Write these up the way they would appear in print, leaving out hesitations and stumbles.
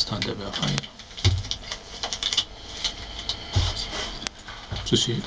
坦代表发言。主席，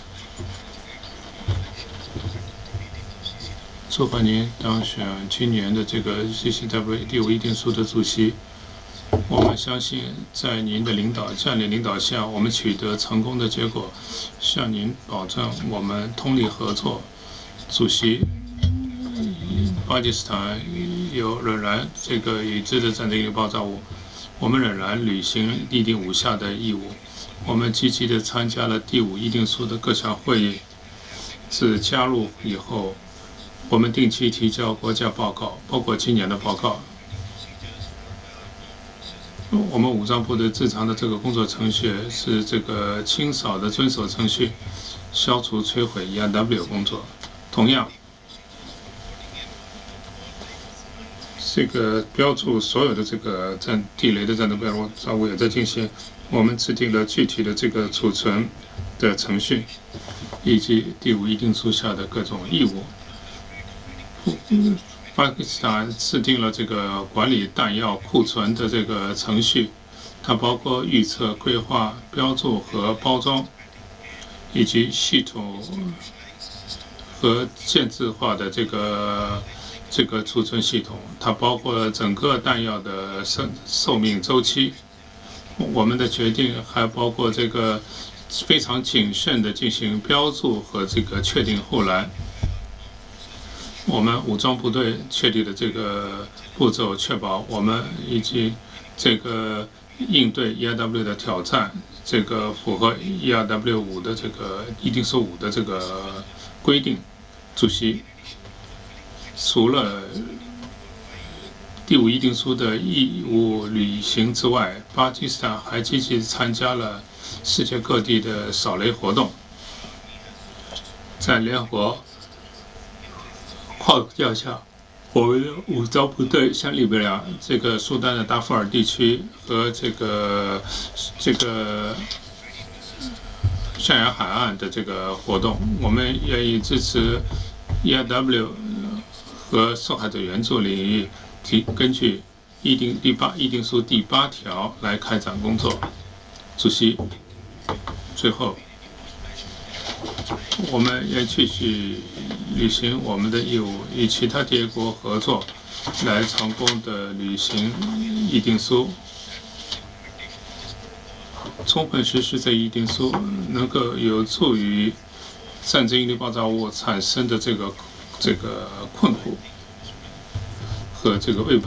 祝贺您当选今年的这个 CCW 第5议定书的主席。我们相信，在您的战略领导下，我们取得成功的结果。向您保证，我们通力合作。主席，巴基斯坦仍然已知的战争性爆炸物，我们仍然履行议定5下的义务。我们积极地参加了第5议定书的各项会议。自加入以后，我们定期提交国家报告，包括今年的报告。我们武装部队日常的这个工作程序是清扫的遵守程序，消除摧毁 ERW 工作。同样，标注所有的地雷的战争爆炸物也在进行。我们制定了具体的储存的程序，以及第5议定书下的各种义务。巴基斯坦制定了管理弹药库存的程序，它包括预测、规划、标注和包装，以及系统和建制化的储存系统。它包括整个弹药的寿命周期。我们的决定还包括非常谨慎的进行标注和确定后来。我们武装部队确立的步骤，确保我们以及应对 ERW 的挑战，符合 ERW 5的议定书5的规定。主席，除了第5议定书的义务履行之外，巴基斯坦还积极参加了世界各地的扫雷活动。在联合国号召下，我们的武装部队向利比亚苏丹的达富尔地区和象牙海岸的活动，我们愿意支持 ERW 和受害者援助领域根据第8议定书第8条来开展工作。主席，最后，我们也继续履行我们的义务，与其他缔约国合作，来成功地履行议定书。充分实施这一议定书，能够有助于战争性爆炸物产生的困苦和未